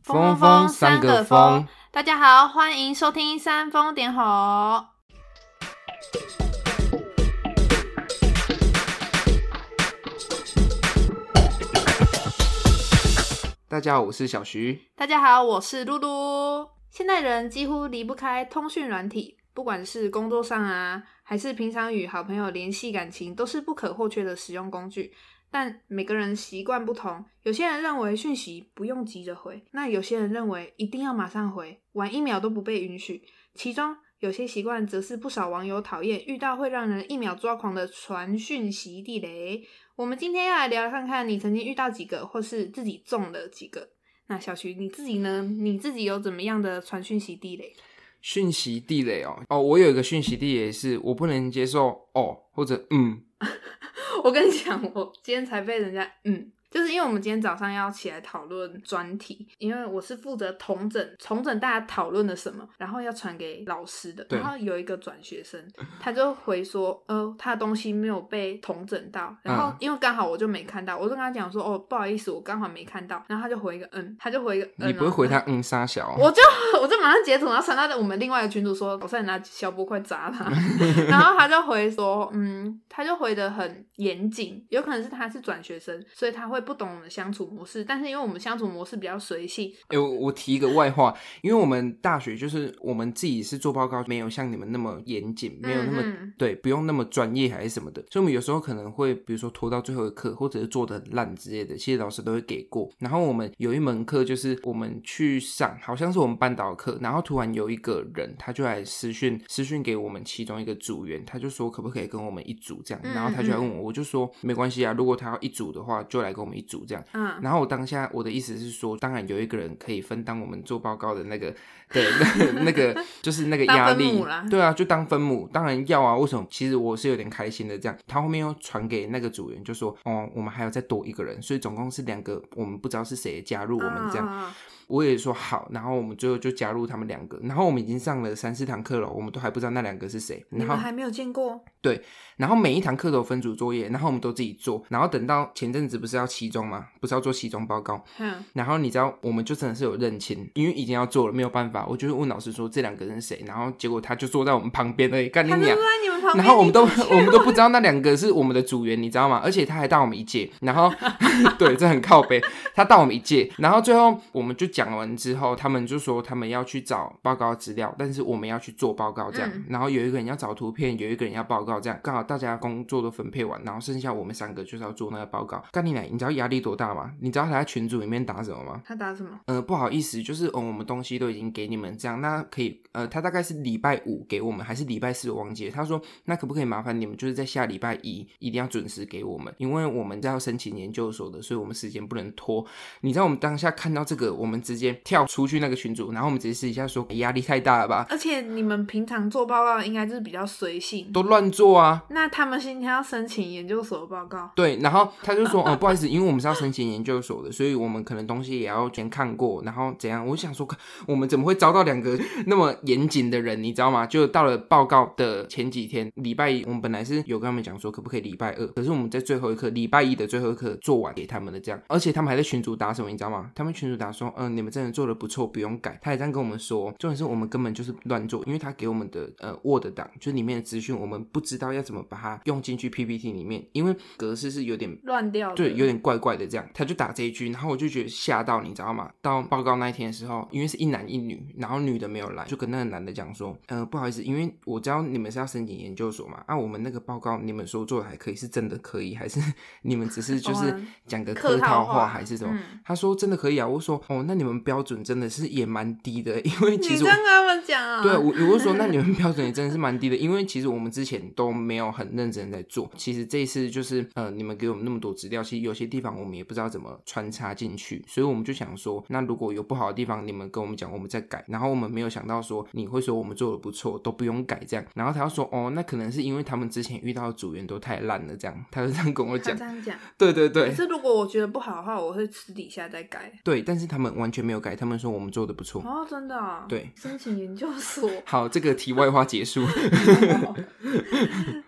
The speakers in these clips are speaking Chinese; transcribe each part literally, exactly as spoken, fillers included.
风风风三个风， 大家好，欢迎收听煽风点火。 大家好，我是小徐。 大家好，我是露露。现代人几乎离不开通讯软体，不管是工作上啊，还是平常与好朋友联系感情，都是不可或缺的实用工具。但每个人习惯不同，有些人认为讯息不用急着回，那有些人认为一定要马上回，晚一秒都不被允许。其中有些习惯则是不少网友讨厌，遇到会让人一秒抓狂的传讯息地雷。我们今天要来聊看看你曾经遇到几个，或是自己中了几个。那小徐你自己呢？你自己有怎么样的传讯息地雷？ 讯息地雷哦，哦，我有一个讯息地雷是我不能接受哦或者嗯。 我跟你讲，我今天才被人家嗯，就是因为我们今天早上要起来讨论专题，因为我是负责统整统整大家讨论了什么，然后要传给老师的。然后有一个转学生，他就回说，呃，他的东西没有被统整到，然后因为刚好我就没看到，我就跟他讲说，哦，不好意思，我刚好没看到。然后他就回一个嗯，他就回一个嗯， 你不会回他嗯傻小、啊？ 我就我就马上截图，然后传到我们另外一个群组说，我差点拿小波块砸他。然后他就回说，嗯，他就回得很严谨，有可能是他是转学生，所以他会不懂我们的相处模式，但是因为我们相处模式比较随性。 欸、我, 我提一个外话，因为我们大学就是我们自己是做报告，没有像你们那么严谨，没有那么、嗯、对，不用那么专业还是什么的，所以我们有时候可能会比如说拖到最后一刻，或者是做得很烂之类的，其实老师都会给过。然后我们有一门课就是我们去上，好像是我们班导课，然后突然有一个人他就来私讯私讯给我们其中一个组员，他就说可不可以跟我们一组这样，然后他就来问我，我就说没关系啊，如果他要一组的话就来跟我们一组这样。嗯，然后我当下我的意思是说，当然有一个人可以分担我们做报告的那个的那个就是那个压力，对啊，就当分母，当然要啊。为什么？其实我是有点开心的这样。他后面又传给那个组员，就说哦，我们还要再多一个人，所以总共是两个，我们不知道是谁加入我们这样。嗯嗯，我也说好，然后我们最后就加入他们两个，然后我们已经上了三四堂课了，我们都还不知道那两个是谁， 你们还没有见过？对， 然后每一堂课都有分组作业，然后我们都自己做，然后等到前阵子不是要期中吗？不是要做期中报告，嗯，然后你知道我们就真的是有认亲，因为已经要做了，没有办法，我就问老师说这两个人是谁，然后结果他就坐在我们旁边而已，干你娘， 他就坐在你们旁边， 然后我们都我们都不知道那两个是我们的组员，你知道吗？而且他还大我们一届，然后对，这很靠北，他大我们一届，然后最后我们就讲完之后，他们就说他们要去找报告资料，但是我们要去做报告这样、嗯、然后有一个人要找图片，有一个人要报告这样，刚好大家工作都分配完，然后剩下我们三个就是要做那个报告。干你奶，你知道压力多大吗？你知道他在群组里面打什么吗？ 他打什么？ 呃，不好意思，就是哦，我们东西都已经给你们这样，那可以呃，他大概是礼拜五给我们还是礼拜四我忘记了，他说那可不可以麻烦你们就是在下礼拜一一定要准时给我们，因为我们要申请研究所的，所以我们时间不能拖。你知道我们当下看到这个，我们直接跳出去那个群组，然后我们直接私底下说压力太大了吧， 而且你们平常做报告应该就是比较随性， 都乱做啊， 那他们今天要申请研究所的报告， 对，然后他就说哦不好意思，因为我们是要申请研究所的，所以我们可能东西也要先看过，然后怎样，我想说我们怎么会招到两个那么严谨的人，你知道吗？就到了报告的前几天，礼拜一我们本来是有跟他们讲说可不可以礼拜二，可是我们在最后一刻礼拜一的最后一刻做完给他们的这样，而且他们还在群组打什么你知道吗？他们群组打说嗯、呃，你们真的做得不错，不用改。他也这样跟我们说，重点是我们根本就是乱做，因为他给我们的呃 Word 档就是里面的资讯，我们不知道要怎么把它用进去 P P T 里面，因为格式是有点乱掉的， 对，有点怪怪的这样。他就打这一句，然后我就觉得吓到，你知道吗？到报告那一天的时候，因为是一男一女，然后女的没有来，就跟那个男的讲说，呃，不好意思，因为我知道你们是要申请研究所嘛，啊，我们那个报告你们说做的还可以，是真的可以，还是你们只是就是讲个客套话还是什么？嗯、他说真的可以啊，我说哦，那你们标准真的是也蛮低的，因为其实你这样跟他们讲啊？ 对，我我说那你们标准也真的是蛮低的，因为其实我们之前都没有很认真在做，其实这一次就是呃，你们给我们那么多资料，其实有些地方我们也不知道怎么穿插进去，所以我们就想说，那如果有不好的地方，你们跟我们讲，我们再改。然后我们没有想到说你会说我们做的不错，都不用改这样。然后他要说哦，那可能是因为他们之前遇到的组员都太烂了这样，他就这样跟我讲。 他这样讲， 对对对。 可是如果我觉得不好的话，我会私底下再改。 对，但是他们完全没有改，他们说我们做的不错。 哦，真的啊？ 对， 申请研究所。 好，这个题外话结束。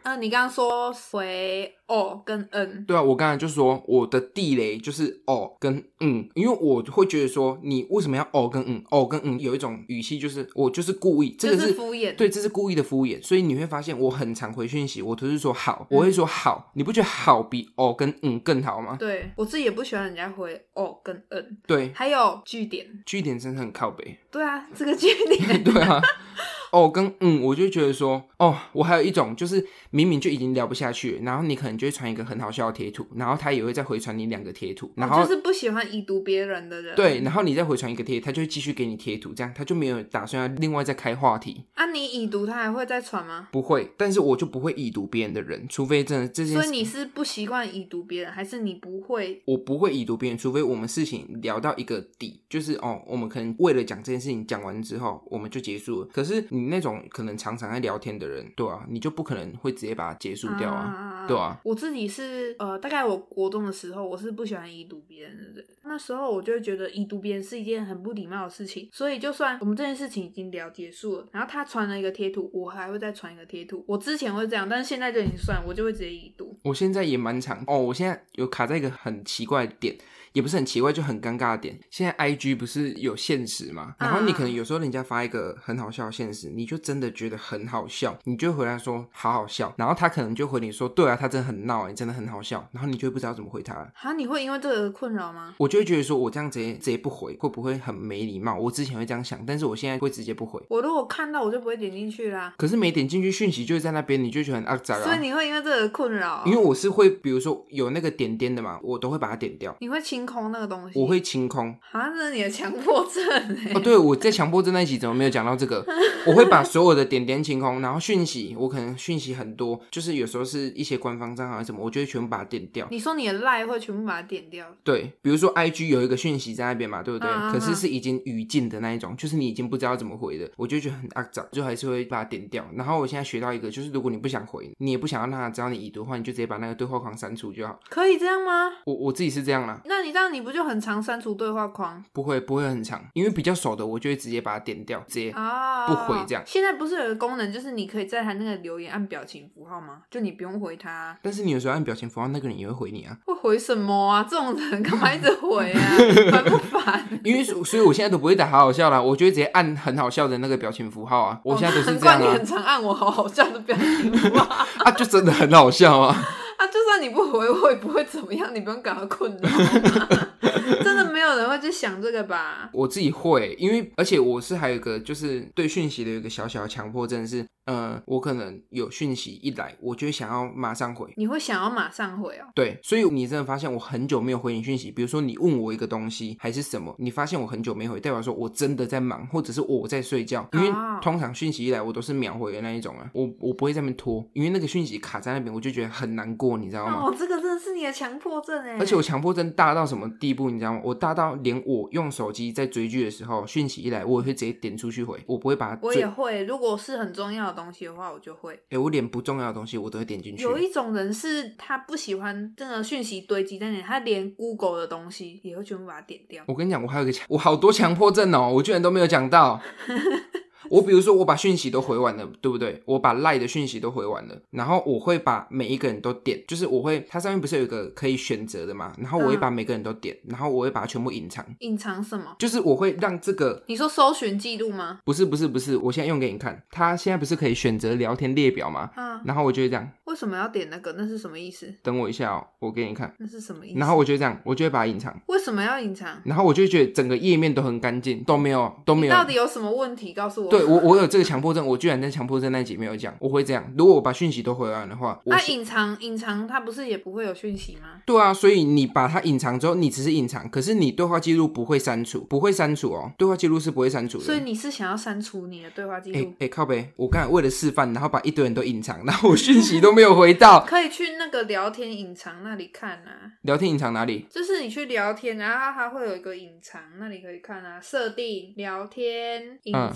呃，你刚刚说回哦跟嗯， 对啊，我刚才就说我的地雷就是哦跟嗯，因为我会觉得说你为什么要哦跟嗯，哦跟嗯有一种语气就是我就是故意，这个是, 就是敷衍， 对，这是故意的敷衍，所以你会发现我很常回讯息，我都是说好，我会说好，你不觉得好比哦跟嗯更好吗？ 对，我自己也不喜欢人家回哦跟嗯， 对， 还有句点， 句点真的很靠北。 对啊，这个句点， 对啊。哦跟嗯，我就觉得说哦，我还有一种就是明明就已经聊不下去了，然后你可能就会传一个很好笑的贴图，然后他也会再回传你两个贴图，然后、 哦、就是不喜欢已读别人的人， 对，然后你再回传一个贴，他就会继续给你贴图，这样他就没有打算要另外再开话题啊。你已读他还会再传吗？ 不会，但是我就不会已读别人的人，除非真的这件事。 所以你是不习惯已读别人，还是你不会？ 我不会已读别人，除非我们事情聊到一个底，就是哦，我们可能为了讲这件事情讲完之后我们就结束了。可是你那种可能常常在聊天的人，对啊，你就不可能会直接把它结束掉啊，啊对啊。 我自己是呃，大概我国中的时候，我是不喜欢已读别人的人。那时候我就会觉得已读别人是一件很不礼貌的事情，所以就算我们这件事情已经聊结束了，然后他传了一个贴图，我还会再传一个贴图。我之前会这样，但是现在就已经算，我就会直接已读。 我现在也蛮常哦，我现在有卡在一个很奇怪的点。也不是很奇怪，就很尴尬的点。现在 I G 不是有限时嘛，然后你可能有时候人家发一个很好笑的限时，你就真的觉得很好笑，你就回来说好好笑，然后他可能就回你说对啊，他真的很闹，你真的很好笑，然后你就不知道怎么回他了。 哈，你会因为这个困扰吗？ 我就会觉得说我这样直接直接不回会不会很没礼貌，我之前会这样想，但是我现在会直接不回。 我如果看到我就不会点进去啦， 可是没点进去讯息就会在那边，你就觉得很肮脏啊。 所以你会因为这个困扰？ 因为我是会比如说有那个点点的嘛，我都会把它点掉。 你会清空那个东西？ 我会清空。 啊，这是你的强迫症欸。 哦，对，我在强迫症那一集怎么没有讲到这个？我会把所有的点点清空，然后讯息我可能讯息很多，就是有时候是一些官方账号什么，我就会全部把它点掉。 你说你的 LINE 会全部把它点掉？ 对，比如说 I G 有一个讯息在那边嘛，对不对？ 啊啊啊可是是已经语境的那一种，就是你已经不知道怎么回的，我就觉得很肮脏，就还是会把它点掉。然后我现在学到一个，就是如果你不想回，你也不想要让他知道你已读的话，你就直接把那个对话框删除就好。 可以这样吗？ 我我自己是这样啦。 那你这样你不就很常删除对话框？ 不会不会很长，因为比较熟的我就会直接把它点掉，直接不回这样。 现在不是有一个功能，就是你可以在他那个留言按表情符号吗？就你不用回他。 但是你有时候按表情符号，那个人也会回你啊。 会回什么啊？这种人干嘛一直回啊？烦不烦？ 因为所以我现在都不会打好好笑啦，我就会直接按很好笑的那个表情符号啊。我现在都是这样啊。 难怪你很常按我好好笑的表情符号啊，就真的很好笑啊。 啊，就算你不回我也不会怎么样，你不用感到困扰。真的没有人会去想这个吧？ 我自己会，因为而且我是还有一个就是对讯息的有一个小小的强迫症是，呃，我可能有讯息一来，我就会想要马上回。 你会想要马上回哦？ 对，所以你真的发现我很久没有回你讯息，比如说你问我一个东西还是什么，你发现我很久没回，代表说我真的在忙，或者是我在睡觉。因为通常讯息一来我都是秒回的那一种啊，我我不会在那边拖，因为那个讯息卡在那边，我就觉得很难过，你知道吗？ 哦，这个真的是你的强迫症哎！ 而且我强迫症大到什么地步，你知道吗？我大到连我用手机在追剧的时候，讯息一来，我也会直接点出去回，我不会把它。 我也会，如果是很重要的东西的话，我就会。 哎、欸，我连不重要的东西我都会点进去。 有一种人是他不喜欢这个讯息堆积在那里，他连 Google 的东西也会全部把它点掉。 我跟你讲，我还有一个强，我好多强迫症哦，我居然都没有讲到。我比如说我把讯息都回完了，对不对？我把 LINE 的讯息都回完了，然后我会把每一个人都点，就是我会它上面不是有一个可以选择的嘛，然后我会把每个人都点、嗯、然后我会把它全部隐藏。 隐藏什么？ 就是我会让这个， 你说搜寻记录吗？ 不是不是不是，我现在用给你看，它现在不是可以选择聊天列表吗？ 嗯， 然后我就会这样。 为什么要点那个？那是什么意思？ 等我一下哦，我给你看。 那是什么意思？ 然后我就这样，我就会把它隐藏。 为什么要隐藏？ 然后我就觉得整个页面都很干净，都没有都没有。 你到底有什么问题？告诉我。 对，我我有这个强迫症，我居然在强迫症那集没有讲。我会这样，如果我把讯息都回完的话， 那隐藏隐藏它不是也不会有讯息吗？ 对啊，所以你把它隐藏之后，你只是隐藏，可是你对话记录不会删除，不会删除哦，对话记录是不会删除的。 所以你是想要删除你的对话记录？ 哎、欸欸、靠北，我刚才为了示范，然后把一堆人都隐藏，然后我讯息都没有回到。 可以去那个聊天隐藏那里看啊。 聊天隐藏哪里？ 就是你去聊天，然后它会有一个隐藏，那里可以看啊。设定聊天隐藏、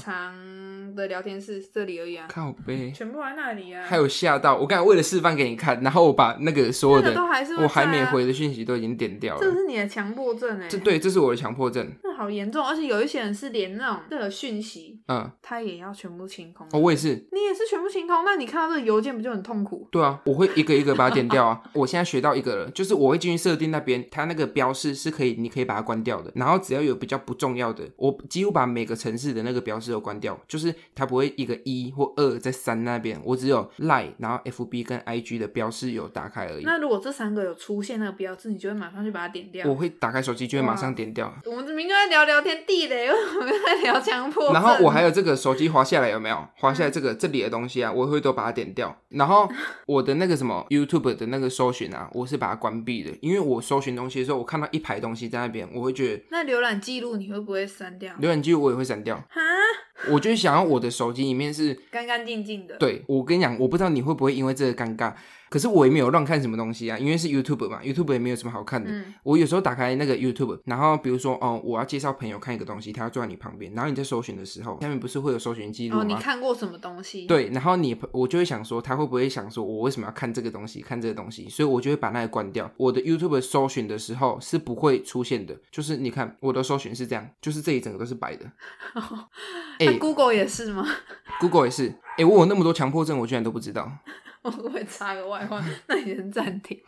的聊天室这里而已啊， 靠北， 全部在那里啊。 还有吓到我，刚才为了示范给你看，然后我把那个所有的、 那个都还是会在啊、 我还没回的讯息都已经点掉了。 这是你的强迫症哎、欸， 这对，这是我的强迫症。 那好严重，而且有一些人是连那种这个讯息， 嗯， 他也要全部清空。 哦，我也是。 你也是全部清空，那你看到这个邮件不就很痛苦？ 对啊，我会一个一个把它点掉啊。我现在学到一个了，就是我会进去设定那边，它那个标示是可以，你可以把它关掉的。然后只要有比较不重要的，我几乎把每个城市的那个标示都关掉，就是它不会一个一或二在三那边，我只有 Line， 然后 F B 跟 I G 的标示有打开而已。 那如果这三个有出现那个标志，你就会马上去把它点掉。 我会打开手机就会马上点掉。 我们明明就在聊聊天地雷，为什么又在聊强迫症？ 然后我还有这个手机滑下来有没有？滑下来这个这里的东西啊，我会都把它点掉。然后我的那个什么 YouTube 的那个搜寻啊，我是把它关闭的，因为我搜寻东西的时候，我看到一排东西在那边，我会觉得。 那浏览记录你会不会删掉？ 浏览记录我也会删掉。 哈？ 我就想要我的手机里面是干干净净的。 对，我跟你讲，我不知道你会不会因为这个尴尬，可是我也没有乱看什么东西啊，因为是 YouTube 嘛 YouTube 也没有什么好看的、嗯、我有时候打开那个 YouTube， 然后比如说哦，我要介绍朋友看一个东西，他要坐在你旁边，然后你在搜寻的时候下面不是会有搜寻记录吗？ 哦，你看过什么东西？ 对，然后你我就会想说他会不会想说我为什么要看这个东西看这个东西，所以我就会把那个关掉。我的 YouTube 搜寻的时候是不会出现的，就是你看我的搜寻是这样，就是这一整个都是白的。 哦欸、Google 也是吗？ Google 也是。哎、欸，我有那么多强迫症我居然都不知道。 我会不会插个外话？那你先暂停。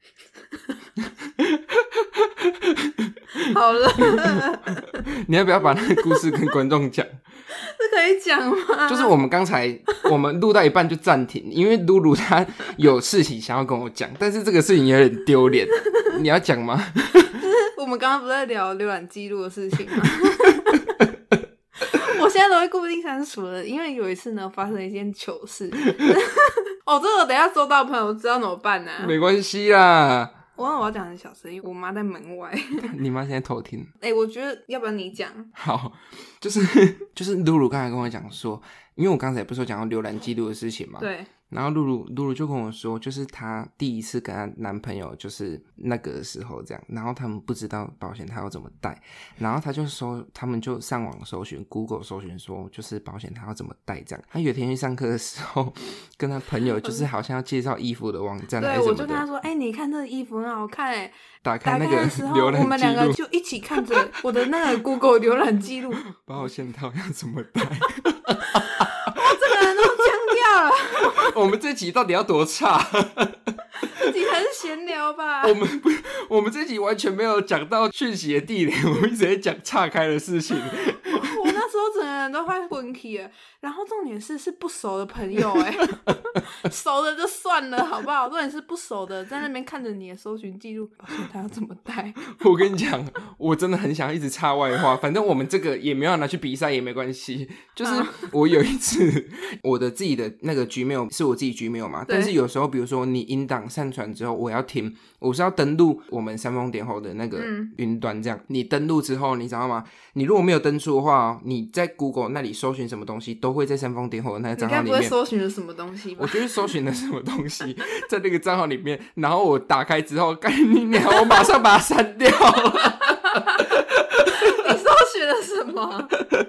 好了， 你要不要把那个故事跟观众讲？ 这可以讲吗？ 就是我们刚才我们录到一半就暂停，因为露露她有事情想要跟我讲，但是这个事情有点丢脸，你要讲吗？ 我们刚刚不是在聊浏览记录的事情吗？我现在都会固定删除了，因为有一次呢发生了一件糗事。哦，这个等一下收到朋友知道怎么办呢、啊？ 没关系啦。 我忘了我要讲很小声，因为我妈在门外。 你妈现在偷听。 哎、欸，我觉得要不然你讲。 好，就是就是露露刚才跟我讲说，因为我刚才不是有讲到浏览记录的事情嘛。 对。 然后露露露露就跟我说，就是她第一次跟她男朋友就是那个时候这样，然后他们不知道保险她要怎么带，然后她就说他们就上网搜寻 Google 搜寻说就是保险她要怎么带这样。她有一天去上课的时候跟她朋友就是好像要介绍衣服的网站还是什么的， 对，我就跟她说哎、欸，你看这个衣服很好看哎， 打开那个的时候我们两个就一起看着我的那个 Google 浏览记录， 保险套要怎么带。 我这个人都僵掉了。 我们这集到底要多差？ 这集还是闲聊吧。 我们不，我们这集完全没有讲到讯息的地雷，我们一直在讲岔开的事情。 我那时候整个人都快昏起了，然后重点是是不熟的朋友哎、欸，熟的就算了好不好？重点是不熟的在那边看着你的搜寻记录，保险他要怎么带？ 我跟你讲，我真的很想一直插外话，反正我们这个也没有拿去比赛也没关系。就是我有一次，我的自己的那个 Gmail 是我自己 Gmail 嘛，但是有时候比如说你音档上传之后，我要听，我是要登录我们三丰点后的那个云端这样。嗯、你登录之后，你知道吗？你如果没有登出的话，你在 Google 那里搜寻什么东西，都会在三丰点后的那个账号里面。 你该不会搜寻了什么东西吧？ 我就是搜寻了什么东西在那个账号里面，然后我打开之后，干你娘！我马上把它删掉了。 你搜寻了什么？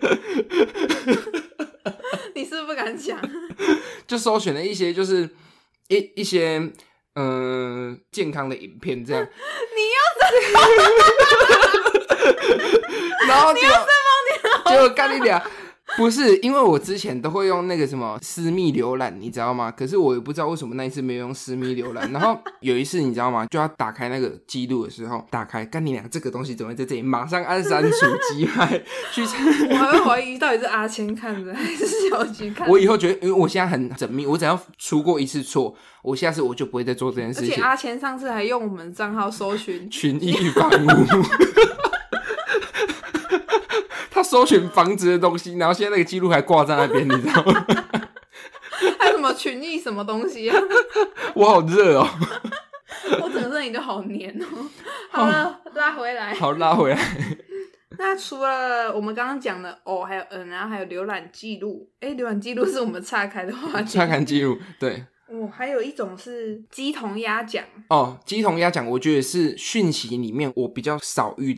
你是不是不敢讲？ 就搜寻了一些，就是一一些嗯、呃、健康的影片这样。 你要怎么？ 然后就你要怎么？ 结果干你俩。不是，因为我之前都会用那个什么私密浏览，你知道吗？可是我也不知道为什么那一次没有用私密浏览。然后有一次你知道吗？就要打开那个记录的时候，打开干你俩这个东西怎么会在这里？马上按删除击败去。 我还会怀疑到底是阿谦看的还是小菊看的。 我以后觉得，因为我现在很缜密，我只要出过一次错，我下次我就不会再做这件事情。 而且阿谦上次还用我们账号搜寻群益房屋。他搜寻房子的东西，然后现在那个记录还挂在那边，你知道吗？ 还有什么群益什么东西啊？ 我好热哦！ 我整个身体都好黏哦。好了，拉回来。 好，拉回来。 那除了我们刚刚讲的哦，还有嗯，然后还有浏览记录。哎，浏览记录是我们岔开的话题。 岔开记录，对。 哦，还有一种是鸡同鸭讲。 哦，鸡同鸭讲，我觉得是讯息里面我比较少遇到。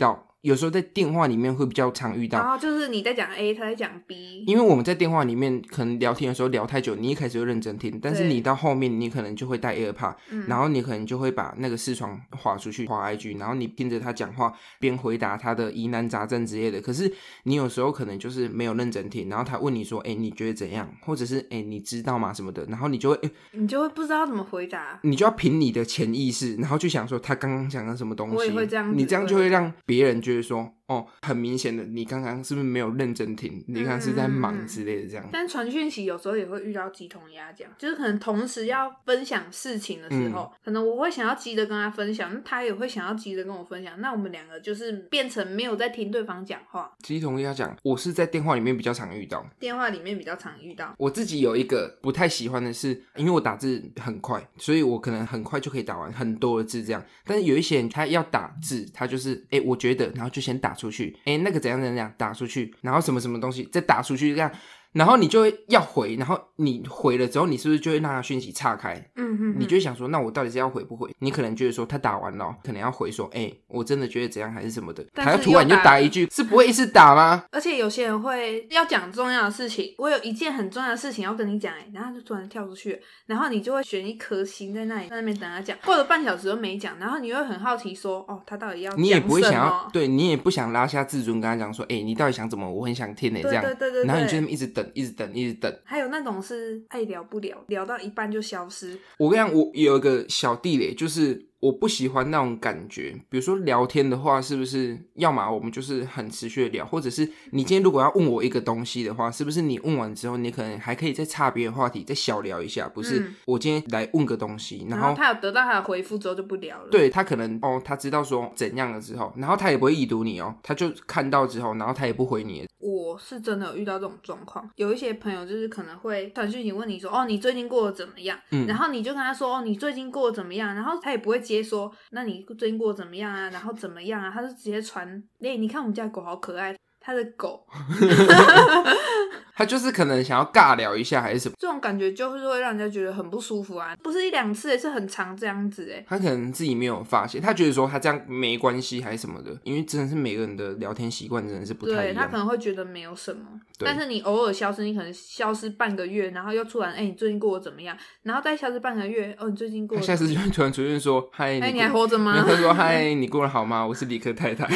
有时候在电话里面会比较常遇到， 然后就是你在讲 A 他在讲 B， 因为我们在电话里面可能聊天的时候聊太久，你一开始会认真听，但是你到后面你可能就会带 AirPod、嗯、然后你可能就会把那个视窗滑出去滑 I G， 然后你听着他讲话边回答他的疑难杂症之类的，可是你有时候可能就是没有认真听，然后他问你说哎、欸，你觉得怎样，或者是哎、欸，你知道吗什么的，然后你就会、欸、 你就会不知道怎么回答， 你就要凭你的潜意识然后去想说他刚刚讲的什么东西， 我也会这样子， 你这样就会让别人觉得说哦，很明显的你刚刚是不是没有认真听，你刚刚是在忙之类的这样、嗯、 但传讯息有时候也会遇到鸡同鸭讲，就是可能同时要分享事情的时候、嗯、可能我会想要急着跟他分享，他也会想要急着跟我分享，那我们两个就是变成没有在听对方讲话。 鸡同鸭讲我是在电话里面比较常遇到， 电话里面比较常遇到。 我自己有一个不太喜欢的是，因为我打字很快，所以我可能很快就可以打完很多的字这样，但是有一些人他要打字，他就是哎、欸，我觉得然后就先打出去，哎、欸，那个怎样怎样打出去，然后什么什么东西再打出去这样，然后你就会要回，然后你回了之后你是不是就会让他讯息岔开， 嗯哼哼， 你就会想说那我到底是要回不回，你可能觉得说他打完了可能要回说哎、欸，我真的觉得怎样还是什么的，他要突然就打一句，是不会一直打吗？ 而且有些人会要讲重要的事情，我有一件很重要的事情要跟你讲，然后他就突然跳出去了，然后你就会选一颗心在那里在那边等他讲，过了半小时都没讲，然后你会很好奇说哦他到底要讲什么， 你也不会想要，对，你也不想拉下自尊跟他讲说哎、欸，你到底想怎么，我很想听欸，这样， 对对对对对， 然后你就一直等一直等一直等。 还有那种是爱聊不聊，聊到一半就消失。 我跟你讲，我有一个小地雷，就是我不喜欢那种感觉，比如说聊天的话是不是要么我们就是很持续的聊，或者是你今天如果要问我一个东西的话，是不是你问完之后你可能还可以再岔别的话题再小聊一下，不是我今天来问个东西、嗯、然后他有得到他的回复之后就不聊了， 对，他可能哦他知道说怎样了之后，然后他也不会已读你哦，他就看到之后然后他也不回你。 我是真的有遇到这种状况，有一些朋友就是可能会传讯息问你说哦你最近过得怎么样、嗯、然后你就跟他说哦你最近过得怎么样，然后他也不会接说那你最近过得怎么样啊，然后怎么样啊，他就直接传哎、欸、你看我们家的狗好可爱，他的狗他就是可能想要尬聊一下还是什么， 这种感觉就是会让人家觉得很不舒服啊，不是一两次也是很常这样子欸， 他可能自己没有发现，他觉得说他这样没关系还是什么的，因为真的是每个人的聊天习惯真的是不太一样， 对，他可能会觉得没有什么，但是你偶尔消失，你可能消失半个月，然后又突然哎、欸、你最近过得怎么样，然后再消失半个月哦你最近过得怎么样， 他下次就会突然出现说嗨、欸、 你还活着吗， 他说嗨你过得好吗，我是理科太太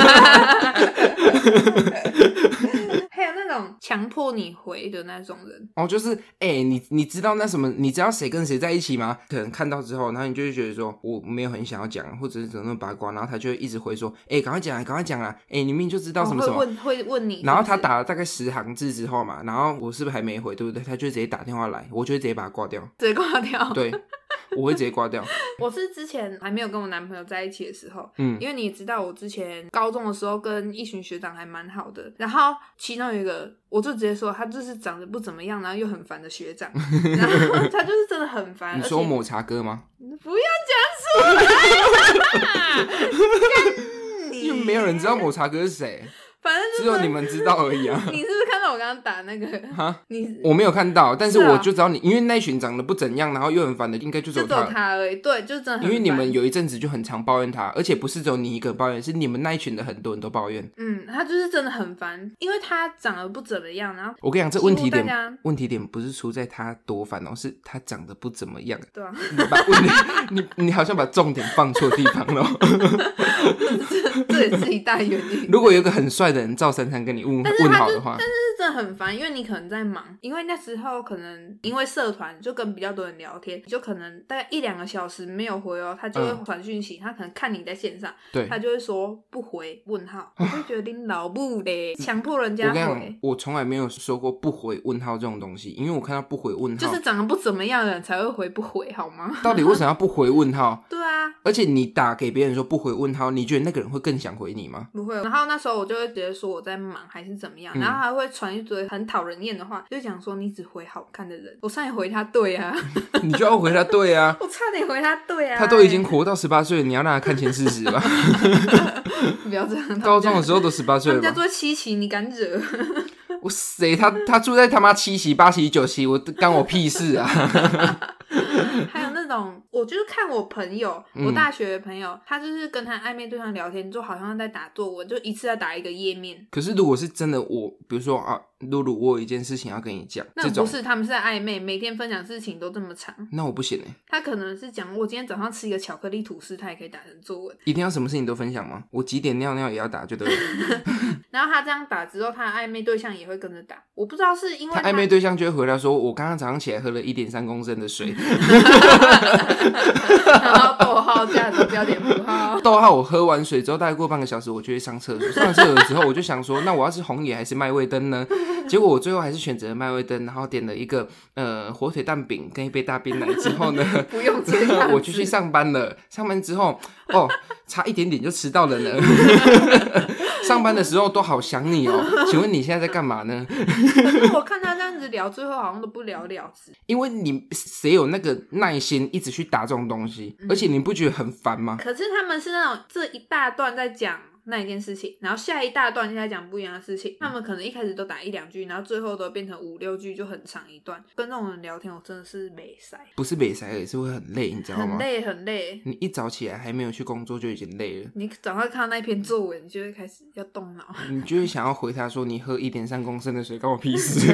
还有那种强迫你回的那种人哦，就是哎、欸，你你知道那什么，你知道谁跟谁在一起吗？可能看到之后，然后你就会觉得说我没有很想要讲，或者是怎么那么八卦，然后他就会一直回说哎，赶快讲啊，赶快讲啊，哎、欸，你明明就知道什么什么， 哦、会问会问你是不是， 然后他打了大概十行字之后嘛，然后我是不是还没回，对不对？他就直接打电话来，我就会直接把他挂掉， 直接挂掉， 对。我会直接挂掉。 我是之前还没有跟我男朋友在一起的时候， 嗯， 因为你也知道我之前高中的时候跟一群学长还蛮好的，然后其中有一个我就直接说他就是长得不怎么样，然后又很烦的学长，然后他就是真的很烦。 你说抹茶哥吗？ 不要讲出来因为没有人知道抹茶哥是谁。 反正就是只有你们知道而已啊！ 你是不是看到我刚刚打那个？ 哈， 你我没有看到，但是我就知道你，因为那群长得不怎样，然后又很烦的，应该就只有他， 就只有他而已。对，就真的很烦。 因为你们有一阵子就很常抱怨他，而且不是只有你一个抱怨，是你们那一群的很多人都抱怨。 嗯，他就是真的很烦，因为他长得不怎么样，然后我跟你讲，这问题点问题点不是出在他多烦哦，是他长得不怎么样。 对啊， 你把问题你你好像把重点放错地方了。 这, 这也是一大原因。 如果有一个很帅的人赵珊珊跟你问问好的话， 但是真的很烦，因为你可能在忙，因为那时候可能因为社团就跟比较多人聊天，就可能大概一两个小时没有回哦，他就会传讯息、嗯，他可能看你在线上， 对， 他就会说不回问号，我就觉得你老母嘞，强迫人家回。 我跟你讲，我从来没有说过不回问号这种东西，因为我看到不回问号， 就是长得不怎么样的人才会回不回，好吗？ 到底为什么要不回问号？ 对啊， 而且你打给别人说不回问号，你觉得那个人会更想回你吗？ 不会。然后那时候我就会直接说我在忙还是怎么样，嗯、然后还会传一堆很讨人厌的话，就讲说你只回好看的人。我差点回他对啊， 你就要回他对啊， 我差点回他对啊， 他都已经活到十八岁了，你要让他看清事实吧。 不要这样， 高中的时候都十八岁了吧， 他们家住七期，你敢惹？ 我谁他他住在他妈七期八期九期，我干我屁事啊！ 还有那种，我就是看我朋友，我大学的朋友，嗯、他就是跟他暧昧对象聊天，就好像在打作文，就一次在打一个页面。 可是如果是真的我，比如说啊，露露，我有一件事情要跟你讲， 那不是他们是在暧昧，每天分享事情都这么长， 那我不行哎、欸。 他可能是讲我今天早上吃一个巧克力吐司，他也可以打成作文。 一定要什么事情都分享吗？我几点尿尿也要打就对了。 然后他这样打之后，他的暧昧对象也会跟着打。我不知道是因为他, 他暧昧对象就会回来说，我刚刚早上起来喝了一点三公升的水。 然后逗号加很多标点符号。 逗号我喝完水之后，大概过半个小时，我就会上厕所。上完厕所之后，我就想说，那我要是红野还是麦味登呢？结果我最后还是选择了麦味登，然后点了一个呃火腿蛋饼跟一杯大冰奶之后呢， 不用这样子， 我就去上班了。上班之后，哦，差一点点就迟到了呢。上班的时候都好想你哦，请问你现在在干嘛呢？ 可是我看他这样子聊，最后好像都不了了之。 因为你谁有那个耐心一直去打这种东西，嗯、而且你不觉得很烦吗？ 可是他们是那种这一大段在讲那一件事情，然后下一大段就在讲不一样的事情，他们可能一开始都打一两句，然后最后都变成五六句，就很长一段。跟这种人聊天我真的是没塞， 不是没塞而已，是会很累，你知道吗？ 很累很累， 你一早起来还没有去工作就已经累了， 你早上看到那篇作文你就会开始要动脑， 你就会想要回他说你喝一点三公升的水关我屁事。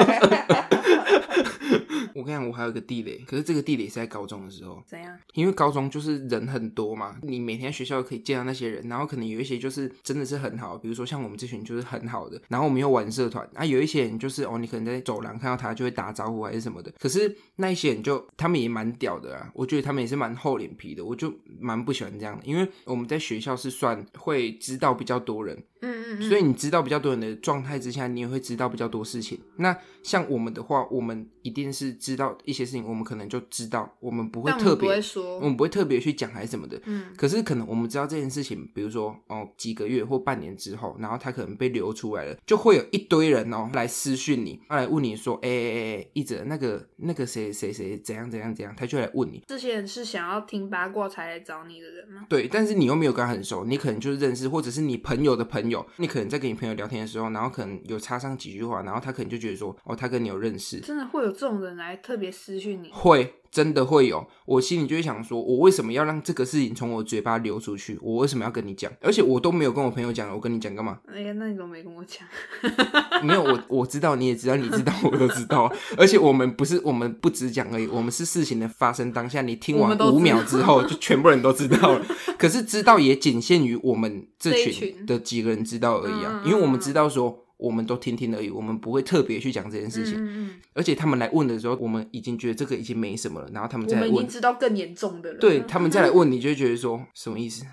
我跟你讲，我还有一个地雷，可是这个地雷是在高中的时候。 怎样？ 因为高中就是人很多嘛，你每天在学校可以见到那些人，然后可能有一些就是真的是很好，比如说像我们这群就是很好的，然后我们又玩社团啊，有一些人就是哦，你可能在走廊看到他就会打招呼还是什么的，可是那一些人就他们也蛮屌的啊，我觉得他们也是蛮厚脸皮的，我就蛮不喜欢这样的，因为我们在学校是算会知道比较多人。 嗯嗯嗯， 所以你知道比较多人的状态之下，你也会知道比较多事情。那像我们的话，我们一定是知道一些事情，我们可能就知道，我们不会特别， 我们不会说， 我们不会特别去讲还是什么的。 嗯， 可是可能我们知道这件事情，比如说哦几个月或半年之后，然后他可能被流出来了，就会有一堆人哦来私讯你，来问你说，哎哎哎，一哲那个那个谁谁谁怎样怎样怎样，他就来问你。 这些人是想要听八卦才来找你的人吗？ 对，但是你又没有跟他很熟，你可能就是认识，或者是你朋友的朋友，你可能在跟你朋友聊天的时候，然后可能有插上几句话，然后他可能就觉得说，哦，他跟你有认识。 真的会有这种人来特别私讯你？ 会，真的会有。我心里就会想说，我为什么要让这个事情从我嘴巴流出去？我为什么要跟你讲？而且我都没有跟我朋友讲，我跟你讲干嘛？ 哎呀，那你怎么没跟我讲？ 没有，我我知道，你也知道，你知道，我都知道。而且我们不是，我们不只讲而已，我们是事情的发生当下，你听完五秒之后，就全部人都知道了。可是知道也仅限于我们这群的几个人知道而已啊，因为我们知道说。我们都听听而已，我们不会特别去讲这件事情。嗯嗯，而且他们来问的时候，我们已经觉得这个已经没什么了，然后他们再来问， 我们已经知道更严重的了。 对，他们再来问你，就会觉得说什么意思？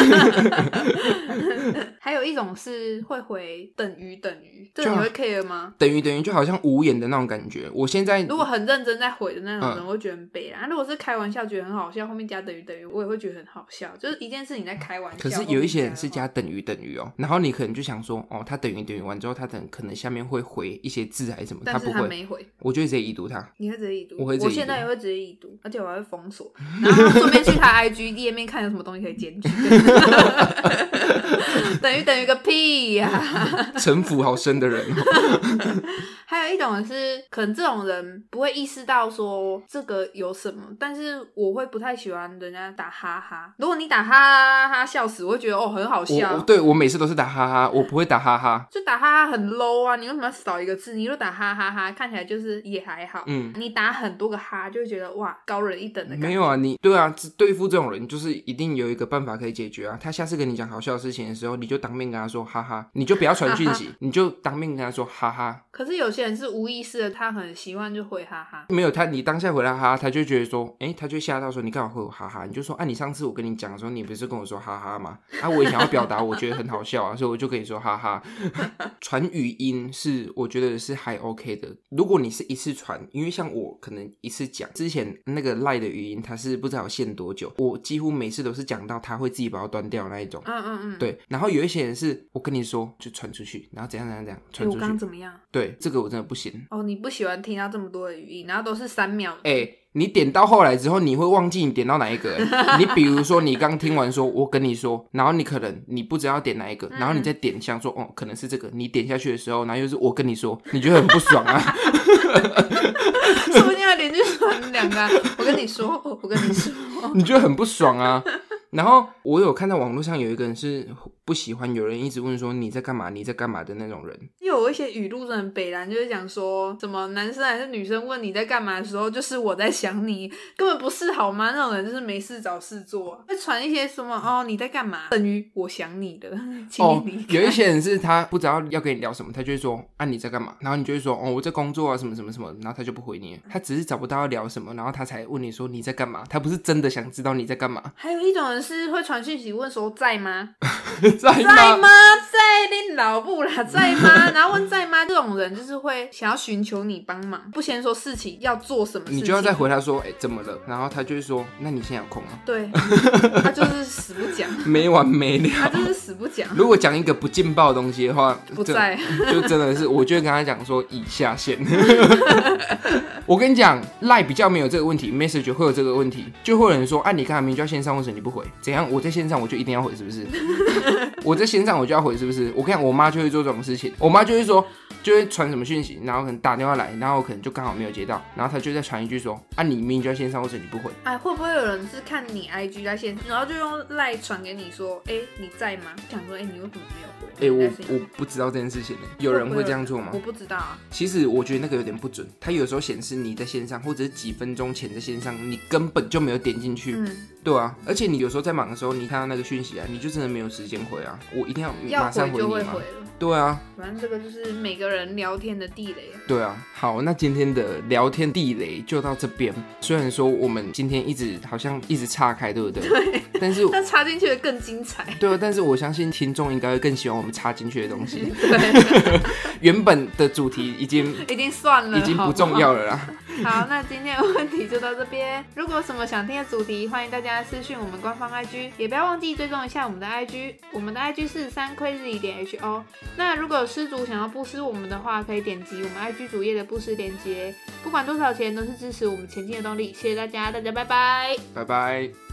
还有一种是会回等于等于，这你会 care 吗？ 等于等于就好像无言的那种感觉。我现在如果很认真在回的那种人，嗯、我会觉得很悲啦。如果是开玩笑觉得很好笑，后面加等于等于，我也会觉得很好笑。就是一件事情在开玩笑。 可是有一些人是加等于等于哦，然后你可能就想说，哦，他等于等于完之后。他等可能下面会回一些字还是什么， 但是他他没回， 我就会直接已读他。 你会直接已读？ 我会直接已读， 我现在也会直接已读，而且我还会封锁，然后顺便去他 I G 页面看有什么东西可以检举。等于等于个屁呀、啊！ 城府好深的人、哦。 还有一种是，可能这种人不会意识到说这个有什么，但是我会不太喜欢人家打哈哈。如果你打哈哈哈笑死，我会觉得哦很好笑。 我对我每次都是打哈哈，我不会打哈哈。 就打哈哈很 low 啊！你为什么要少一个字？你如果打哈哈哈，看起来就是也还好。嗯，你打很多个哈，就会觉得哇高人一等的感觉。 没有啊，你对啊，对付这种人就是一定有一个办法可以解决啊。他下次跟你讲好笑的事情的时候，你就当面跟他说哈哈，你就不要传讯息，你就当面跟他说哈哈。 可是有些人是无意识的，他很习惯就回哈哈。 没有他，你当下回来哈哈，他就觉得说，哎、欸，他就吓到说你干嘛回我哈哈？你就说啊，你上次我跟你讲的时候，你不是跟我说哈哈吗？啊，我也想要表达，我觉得很好笑啊，所以我就跟你说哈哈。传语音是我觉得是还 OK 的。如果你是一次传，因为像我可能一次讲，之前那个 LINE 的语音它是不知道有限多久，我几乎每次都是讲到他会自己把它断掉那一种。 嗯嗯嗯。对， 然后有一些人是我跟你说就传出去，然后怎样怎样怎样传出去。 欸、我刚怎么样？ 对，这个我真的不行。 哦，你不喜欢听到这么多的语音，然后都是三秒。 哎、欸。 你点到后来之后，你会忘记你点到哪一个、欸。你比如说，你刚听完说，我跟你说，然后你可能你不知道点哪一个，然后你再点想说，哦，可能是这个。你点下去的时候，然后又是我跟你说，你觉得很不爽啊？ 说不定要连续传两个、啊。我跟你说，我跟你说， 你觉得很不爽啊？然后我有看到网络上有一个人是不喜欢有人一直问说你在干嘛你在干嘛的那种人， 又有一些语录真的很北蓝，就是讲说什么男生还是女生问你在干嘛的时候，就是我在想你，根本不是好吗？那种人就是没事找事做，会传一些什么哦你在干嘛等于我想你的，请你离开、 哦、有一些人是他不知道要跟你聊什么，他就会说啊你在干嘛，然后你就会说哦我在工作啊什么什么什么，然后他就不回你了，他只是找不到要聊什么，然后他才问你说你在干嘛，他不是真的想知道你在干嘛。 还有一种人是会传讯息问说在吗在吗在吗在你老母啦在吗然后问在吗，这种人就是会想要寻求你帮忙，不先说事情要做什么事情， 你就要再回他说哎、欸、怎么了，然后他就会说那你现在有空吗？ 对，他就是死不讲没完没了， 他就是死不讲。 如果讲一个不劲爆的东西的话不在就真的是我就会跟他讲说以下线我跟你讲 Line 比较没有这个问题， Message 会有这个问题，就会有人说啊你刚才明明就要线上，为什么你不回？怎样我在线上我就一定要回是不是我在线上我就要回是不是？我跟你讲我妈就会做这种事情，我妈就会说就会传什么讯息，然后可能打电话来，然后我可能就刚好没有接到，然后她就再传一句说啊你明明就在线上，为什么你不回？ 哎，会不会有人是看你 I G 在线上，然后就用 Line 传给你说哎、欸、你在吗？想说哎、欸、你为什么没有回？ 哎、欸，我我不知道这件事情呢，有人会这样做吗？ 我不知道啊。 其实我觉得那个有点不准，它有时候显示你在线上，或者是几分钟前在线上，你根本就没有点进去。嗯，对啊，而且你有时候在忙的时候，你看到那个讯息啊，你就真的没有时间回啊。我一定要马上回你吗？ 要回就会回了。 对啊， 反正这个就是每个人聊天的地雷。 对啊，好，那今天的聊天地雷就到这边。虽然说我们今天一直好像一直岔开，对不对？ 对。 但是但插进去的更精彩。 对啊，但是我相信听众应该会更喜欢我们插进去的东西。 对。 原本的主题已经已经算了， 已经不重要了啦。 好，那今天的问题就到这边。如果有什么想听的主题，欢迎大家私讯我们官方 I G， 也不要忘记追踪一下我们的 I G， 我们的 I G 是三 crazy 点 H O。那如果有施主想要布施我们的话，可以点击我们 I G 主页的布施链接，不管多少钱都是支持我们前进的动力。谢谢大家，大家拜拜， 拜拜。